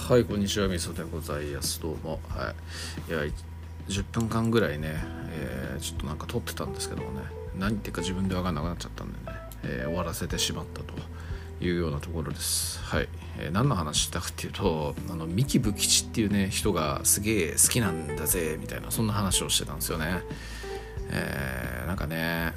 はい、こんにちは、みそでございます。どうも。はい。いや、10分間ぐらいね、ちょっとなんか撮ってたんですけどもね、何言っていうか自分で分かんなくなっちゃったんでね、終わらせてしまったというようなところです。はい。何の話したかっていうと、三木武吉っていうね、人がすげえ好きなんだぜ、みたいな、そんな話をしてたんですよね。なんかね、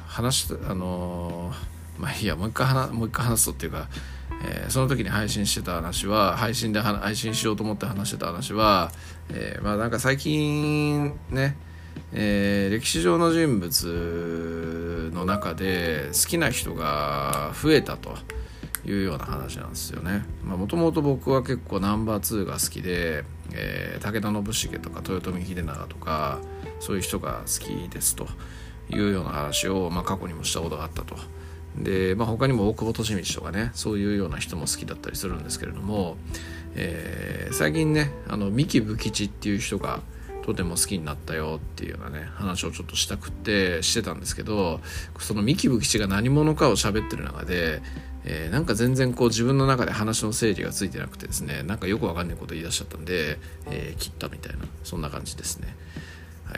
まあいいや、もう一回話すとっていうか、その時に配信してた話は配信しようと思って話してた話は、まあなんか最近ね、歴史上の人物の中で好きな人が増えたというような話なんですよね。もともと僕は結構ナンバー2が好きで、武田信繁とか豊臣秀長とかそういう人が好きですというような話を、過去にもしたことがあったと。で、他にも大久保利通とかね、そういうような人も好きだったりするんですけれども、最近ね、三木武吉っていう人がとても好きになったよっていうようなね話をちょっとしてたんですけど、その三木武吉が何者かを喋ってる中で、なんか全然こう自分の中で話の整理がついてなくてですね、なんかよくわかんないこと言い出しちゃったんで、切ったみたいな、そんな感じですね。はい。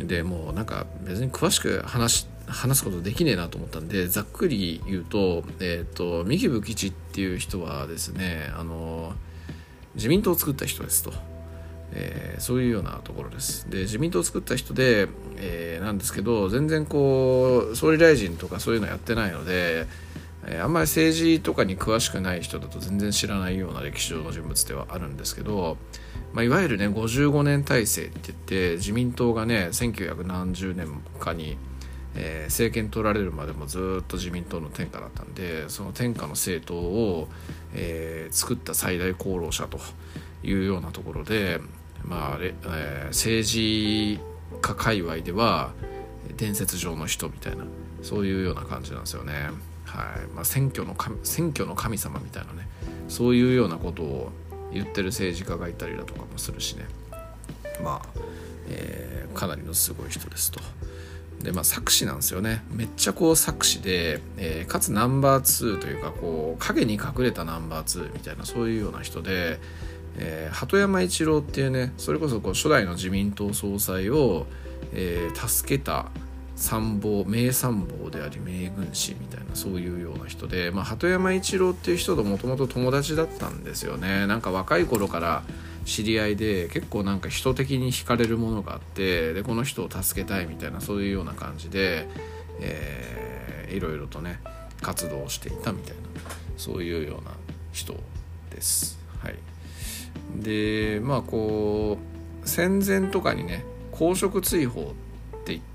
でもうなんか別に詳しく話すことできねえなと思ったんで、ざっくり言うと、三木武吉っていう人はですね、自民党を作った人ですと、そういうようなところです。で、自民党を作った人で、なんですけど、全然こう総理大臣とかそういうのやってないので、あんまり政治とかに詳しくない人だと全然知らないような歴史上の人物ではあるんですけど、いわゆるね55年体制って言って、自民党がね1900何十年かに、政権取られるまでもずっと自民党の天下だったんで、その天下の政党を、作った最大功労者というようなところで、政治家界隈では伝説上の人みたいな、そういうような感じなんですよね。はい。選挙の神様みたいなね、そういうようなことを言ってる政治家がいたりだとかもするしね、かなりのすごい人ですと。で、策士なんですよね。めっちゃこう策士で、かつナンバー2というか、こう影に隠れたナンバー2みたいな、そういうような人で、鳩山一郎っていうね、それこそこう初代の自民党総裁を、助けた名参謀であり名軍師みたいな、そういうような人で、鳩山一郎っていう人ともともと友達だったんですよね。なんか若い頃から知り合いで、結構なんか人的に惹かれるものがあって、でこの人を助けたいみたいな、そういうような感じで、いろいろとね活動をしていたみたいな、そういうような人です。はい。で、こう戦前とかにね、公職追放って言って、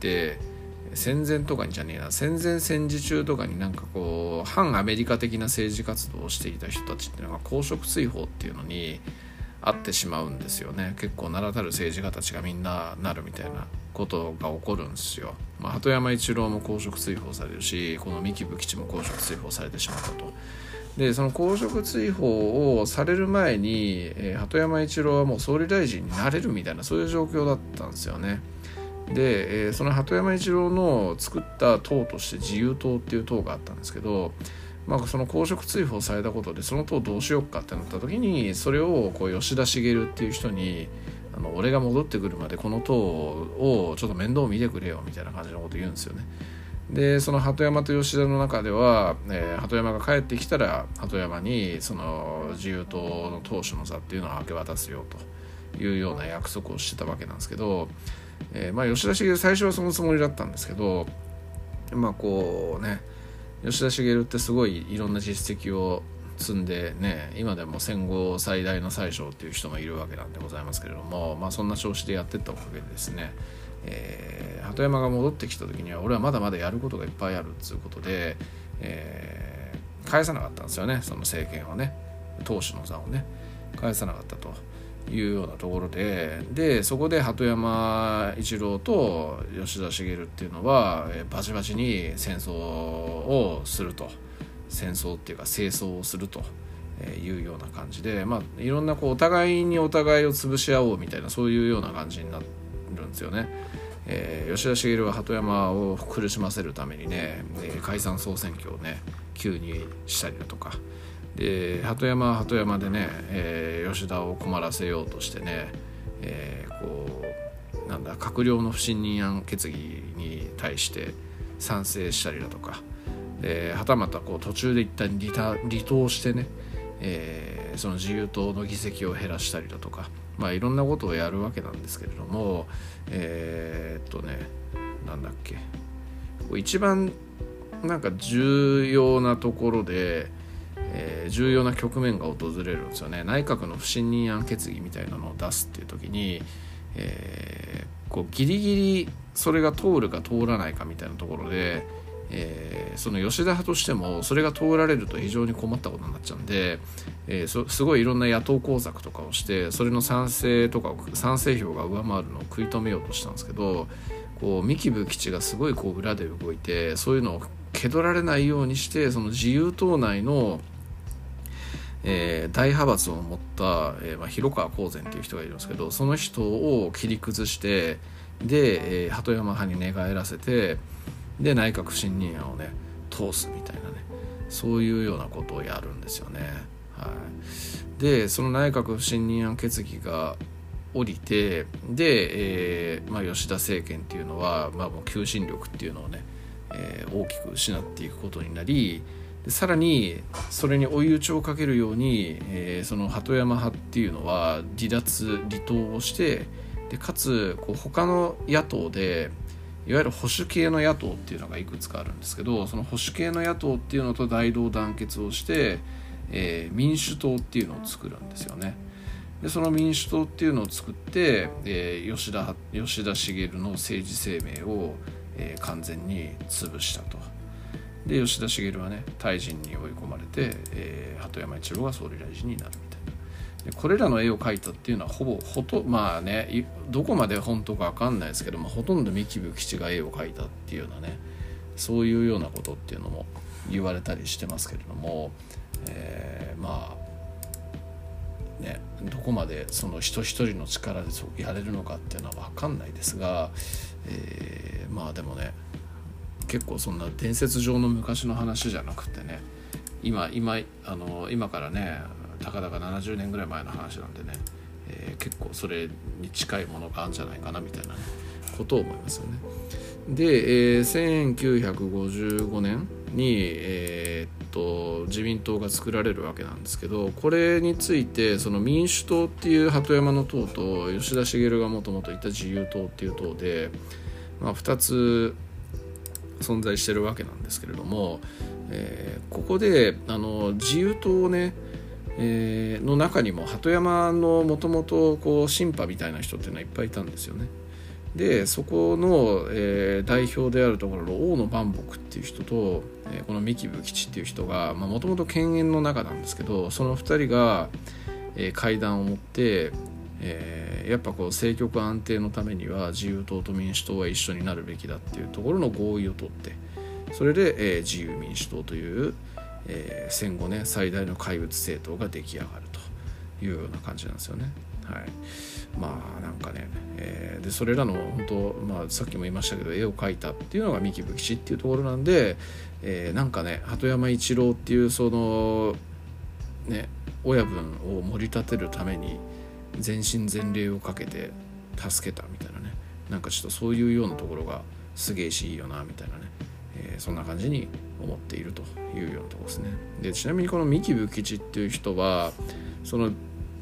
戦前戦時中とかになんかこう反アメリカ的な政治活動をしていた人たちっていうのが公職追放っていうのにあってしまうんですよね。結構名だたる政治家たちがみんななるみたいなことが起こるんですよ。鳩山一郎も公職追放されるし、この三木武吉も公職追放されてしまったと。で、その公職追放をされる前に、鳩山一郎はもう総理大臣になれるみたいな、そういう状況だったんですよね。で、その鳩山一郎の作った党として自由党っていう党があったんですけど、その公職追放されたことでその党どうしようかってなった時に、それをこう吉田茂っていう人に、俺が戻ってくるまでこの党をちょっと面倒見てくれよみたいな感じのこと言うんですよね。で、その鳩山と吉田の中では、鳩山が帰ってきたら鳩山にその自由党の党首の座っていうのを明け渡すよというような約束をしてたわけなんですけど、吉田茂最初はそのつもりだったんですけど、こうね、吉田茂ってすごいいろんな実績を積んでね、今でも戦後最大の宰相っていう人もいるわけなんでございますけれども、そんな調子でやってったおかげでですね、鳩山が戻ってきた時には俺はまだまだやることがいっぱいあるっていうことで、返さなかったんですよね、その政権をね、党首の座をね返さなかったというようなところで、そこで鳩山一郎と吉田茂っていうのはバチバチに戦争をすると、戦争っていうか清掃をするというような感じで、いろんなこうお互いにお互いを潰し合おうみたいな、そういうような感じになるんですよね。吉田茂は鳩山を苦しませるためにね、解散総選挙をね急にしたりだとか、 で鳩山は鳩山でね、吉田を困らせようとしてね、閣僚の不信任案決議に対して賛成したりだとか、はたまた途中で一旦離党してね、その自由党の議席を減らしたりだとか、いろんなことをやるわけなんですけれども、なんだっけ、一番なんか重要なところで、重要な局面が訪れるんですよね。内閣の不信任案決議みたいなのを出すっていう時に、ギリギリそれが通るか通らないかみたいなところで、その吉田派としてもそれが通られると非常に困ったことになっちゃうんで、すごいいろんな野党工作とかをして、それの賛成票が上回るのを食い止めようとしたんですけど、三木武吉がすごい裏で動いて、そういうのを蹴取られないようにして、その自由党内の大派閥を持った、広川光善っていう人がいるんですけど、その人を切り崩して、で、鳩山派に寝返らせて、で内閣不信任案をね通すみたいなね、そういうようなことをやるんですよね。でその内閣不信任案決議が降りて、で、吉田政権っていうのは、もう求心力っていうのをね、大きく失っていくことになり、でさらにそれに追い打ちをかけるように、その鳩山派っていうのは離党をして、でかつ他の野党でいわゆる保守系の野党っていうのがいくつかあるんですけど、その保守系の野党っていうのと大同団結をして、民主党っていうのを作るんですよね。でその民主党っていうのを作って、吉田茂の政治生命を、完全に潰したと。で吉田茂はね退陣に追い込まれて、鳩山一郎が総理大臣になるみたいな。でこれらの絵を描いたっていうのはどこまで本当か分かんないですけども、ほとんど三木武吉が絵を描いたっていうようなね、そういうようなことっていうのも言われたりしてますけれども、どこまでその人一人の力でやれるのかっていうのは分かんないですが、でもね結構そんな伝説上の昔の話じゃなくてね、今からねたかだか70年ぐらい前の話なんでね、結構それに近いものがあるんじゃないかなみたいなことを思いますよね。で、1955年に、自民党が作られるわけなんですけど、これについてその民主党っていう鳩山の党と吉田茂がもともといた自由党っていう党で、2つ存在してるわけなんですけれども、ここで自由党をね、の中にも鳩山のもともとシンパみたいな人っていうのはいっぱいいたんですよね。でそこの、代表であるところの大野万木っていう人と、この三木武吉っていう人がもともと犬猿の仲なんですけど、その2人が、会談を持って、やっぱ政局安定のためには自由党と民主党は一緒になるべきだっていうところの合意を取って、それで、自由民主党という、戦後ね最大の怪物政党が出来上がるというような感じなんですよね。なんかね、でそれらの本当、さっきも言いましたけど絵を描いたっていうのが三木武吉っていうところなんで、なんかね鳩山一郎っていうそのね親分を盛り立てるために全身全霊をかけて助けたみたいなね、なんかちょっとそういうようなところがすげえしいいよなみたいなね、そんな感じに思っているというようなところですね。でちなみにこの三木武吉っていう人はその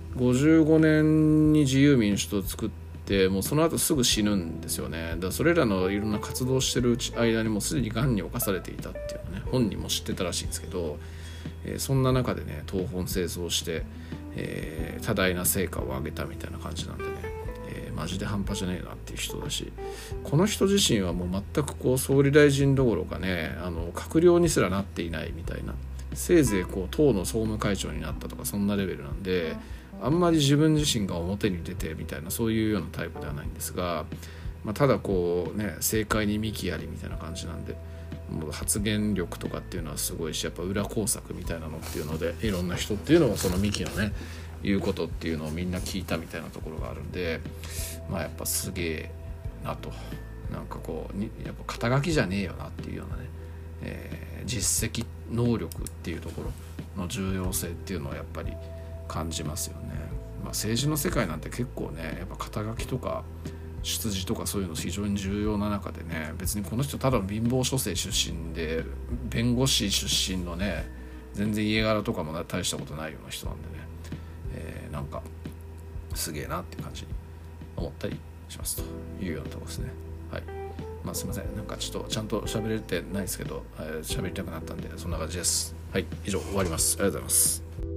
55年に自由民主党を作ってもうその後すぐ死ぬんですよね。だからそれらのいろんな活動してる間にもうすでに癌に侵されていたっていうのね本人も知ってたらしいんですけど、そんな中でね東奔西走して、多大な成果を上げたみたいな感じなんでね、マジで半端じゃねえなっていう人だし、この人自身はもう全く総理大臣どころかね閣僚にすらなっていないみたいな、せいぜい党の総務会長になったとかそんなレベルなんで、あんまり自分自身が表に出てみたいなそういうようなタイプではないんですが、ただ政界に幹ありみたいな感じなんで、もう発言力とかっていうのはすごいし、やっぱ裏工作みたいなのっていうのでいろんな人っていうのはその幹のね言うことっていうのをみんな聞いたみたいなところがあるんで、やっぱすげえなと、なんかやっぱ肩書きじゃねえよなっていうようなね、実績能力っていうところ、 の重要性っていうのをやっぱり感じますよね。政治の世界なんて結構ねやっぱ肩書きとか出自とかそういうの非常に重要な中でね、別にこの人ただの貧乏書生出身で弁護士出身のね全然家柄とかも大したことないような人なんでね、なんかすげえなっていう感じに思ったりしますというようなところですね。はい、すいません、なんかちょっとちゃんと喋れてないですけど、喋りたくなったんでそんな感じです。はい、以上終わります。ありがとうございます。